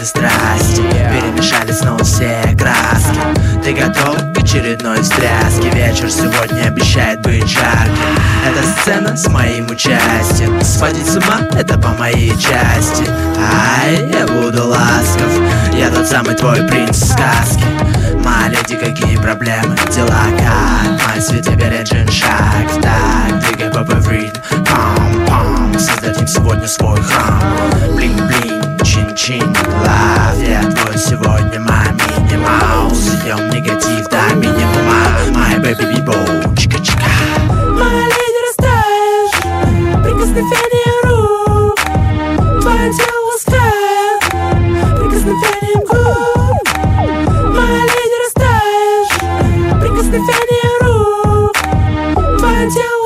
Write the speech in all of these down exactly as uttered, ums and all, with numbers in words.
и страсти перемешались снова все краски. Ты готов к очередной встряске? Вечер сегодня обещает быть жарким. Эта сцена с моим участием. Сводить с ума — это по моей части. Ай, я буду ласков, я тот самый твой принц сказки. Моя леди, какие проблемы, дела как? Мой свет теперь один шаг. Так, двигай попы в ритм, пам-пам. Создадим сегодня свой храм. Блин-блин, чин-чин, лав. Я твой сегодня мами, маус. Съем негатив до минимума. My baby people, чика-чика. Моя леди, растаешь, прикосновение рук. Твое тело ласкает, прикосновением губ. Моя леди, растаешь, прикосновение рук. Твое тело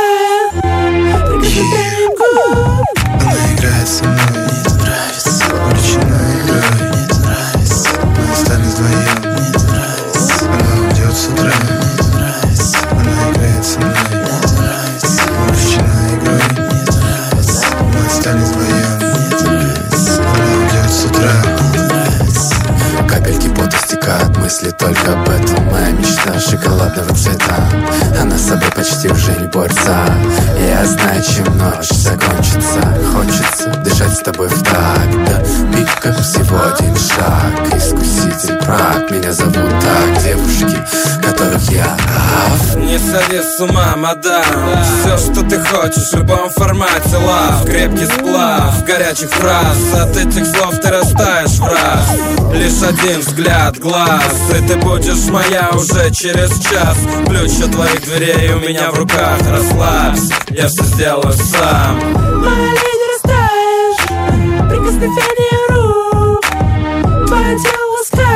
ласкает, прикосновением губ. Она играет со мной, мне это нравится. Увлечена игрой, мне это нравится. Мы остались вдвоем, мне это нравится. Она уйдет с утра, мне это нравится. Она играет со мной, мне это нравится. Увлечена игрой, мне это нравится. Мы остались вдвоем, мне это нравится. Она уйдет с утра, мне это нравится. Капельки пота стекают, мысли только об этом. Моя мечта шоколадного цвета, она с собой почти уже не борется. И я знаю, чем ночь закончится. Хочется дышать с тобой в такт. Да, пика всего один шаг. Искуситель прав, меня зовут так. Девушки, которых я прав. Не сойди с ума, мадам. Все, что ты хочешь, в любом формате лав. Крепкий сплав, горячих фраз. От этих слов ты растаешь в раз. Лишь один взгляд глаз, и ты будешь моя уже через час. Ключ от твоих дверей у меня в руках. Расслабься, я все сделаю сам. Моя леди, растаешь, прикосновение рук. Твое тело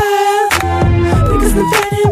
ласкает, прикосновением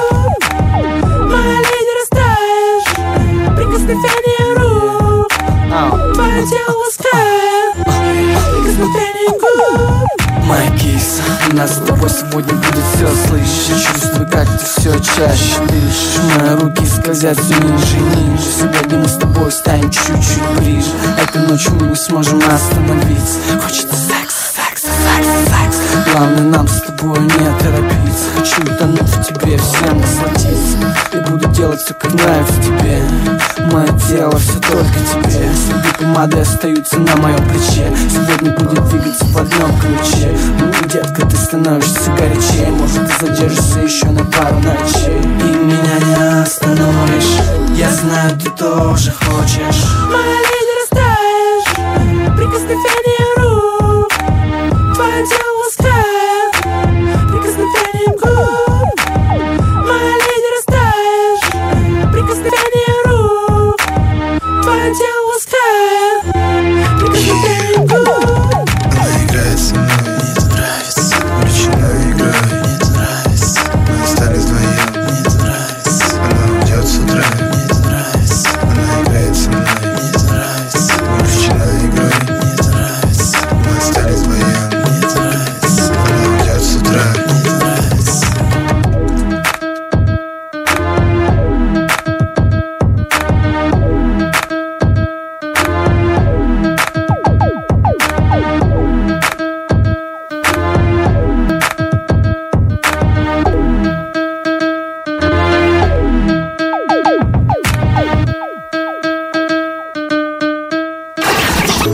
губ. Моя леди, растаешь, прикосновение рук. Твое тело ласкает, прикосновением губ. Моя киса, нас с тобой сегодня будет все слышать. Чувствую, как ты все чаще дышишь. Мои руки скользят все ниже и ниже. Сегодня мы с тобой станем чуть-чуть ближе. Этой ночью мы не сможем остановиться. Хочется секса, секса, секса, секса. Главное нам с тобой не торопиться. Хочу утонуть в тебе, всем насладиться. Я буду делать все, как нравится тебе. Мое тело все только тебе. Следы помады остаются на моем плече. Сегодня будет двигаться в одном ключе. Ну, детка, ты становишься горячее. Может, ты задержишься еще на пару ночей. И меня не остановишь. Я знаю, ты тоже хочешь. Моя леди, растаешь, прикосновение рук. Твое тело